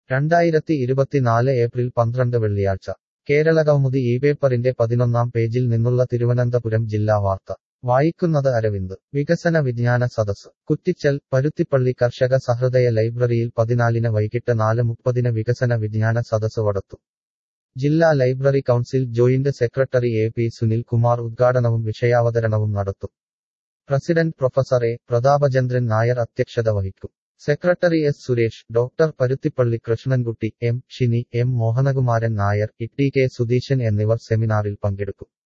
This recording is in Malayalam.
2024 ഏപ്രിൽ 12 വെള്ളിയാഴ്ച കേരളകൗമുദി ഈ പേപ്പറിന്റെ 11-ാം പേജിൽ നിന്നുള്ള തിരുവനന്തപുരം ജില്ലാ വാർത്ത വായിക്കുന്നത് അരവിന്ദ് വികസന വിജ്ഞാന സദസ് കുറ്റിച്ചൽ പരുത്തിപ്പള്ളി കർഷക സഹൃദയ ലൈബ്രറിയിൽ 14-ന് വൈകിട്ട് 4:30-ന് വികസന വിജ്ഞാന സദസ് നടത്തും. ജില്ലാ library council joint secretary A P Sunil Kumar ഉദ്ഘാടനവും വിഷയാവതരണവും നടത്തും. President professor A Prathapachandran Nair അധ്യക്ഷത വഹിക്കും. Secretary S Suresh, doctor Paruthippally Krishnankutty, M Shini, M Mohanakumaran Nair, T K Sudheesan എന്നിവർ സെമിനാറിൽ പങ്കെടുക്കും.